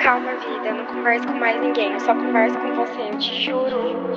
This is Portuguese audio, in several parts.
Calma, vida, eu não converso com mais ninguém, eu só converso com você, eu te juro.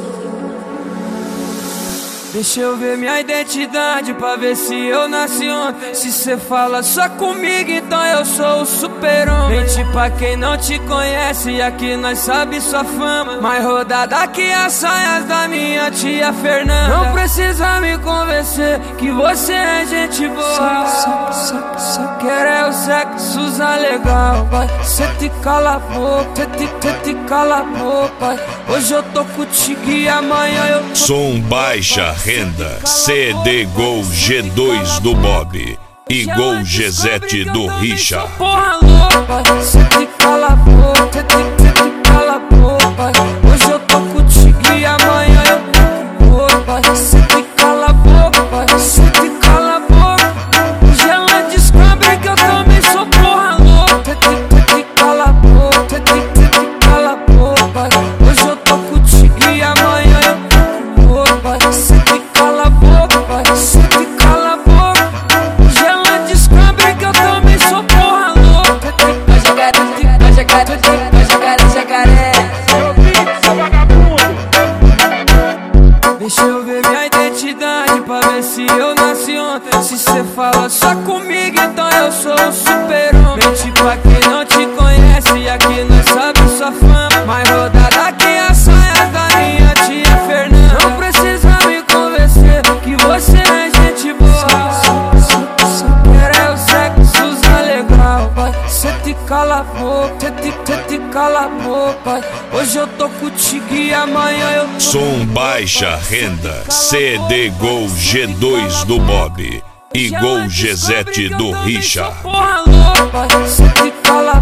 Deixa eu ver minha identidade pra ver se eu nasci ontem. Se cê fala só comigo, então eu sou o super-homem. Mente pra quem não te conhece, aqui nós sabe sua fama. Mais rodada que as saias da minha tia Fernanda. Não precisa me convencer que você é gente boa. Só quero é o sexo usar legal, vai. Cê te cala a boca, cê te cala a boca. Hoje eu tô contigo e amanhã eu tô... Som baixa renda, CD Gol G2 do Bob e Gol G7 do Richa. Porra louca, cê te cala a boca, cê te cala a boca. Hoje eu tô contigo e amanhã eu tô com roupa. Cê te cala a boca, cê te cala a boca. Hoje ela descobre que eu também sou porra louca. Cê te cala a boca, cê te cala a boca. Hoje eu tô contigo e amanhã eu tô com roupa. Cê te cala a boca, cê te cala a boca. Hoje ela descobre que eu também sou porra louca. Vai jogar, vai jogar, vai jogar, jacaré. Deixa eu ver minha identidade pra ver se eu nasci ontem. Se cê fala só comigo, então eu sou o super-homem. Mente pra quem não te conhece, aqui nós sabe sua fama. Mais rodada que as saias da minha tia Fernanda. Não precisa me convencer que você é gente boa. Só quero é o sexo usar legal, vai. Cê te cala a boca, cê te cala a boca. Hoje eu tô contigo e amanhã eu tô... Som baixa renda, CD Gol G2 do Bob e Gol G7 do Richa. Porra louca, cê te cala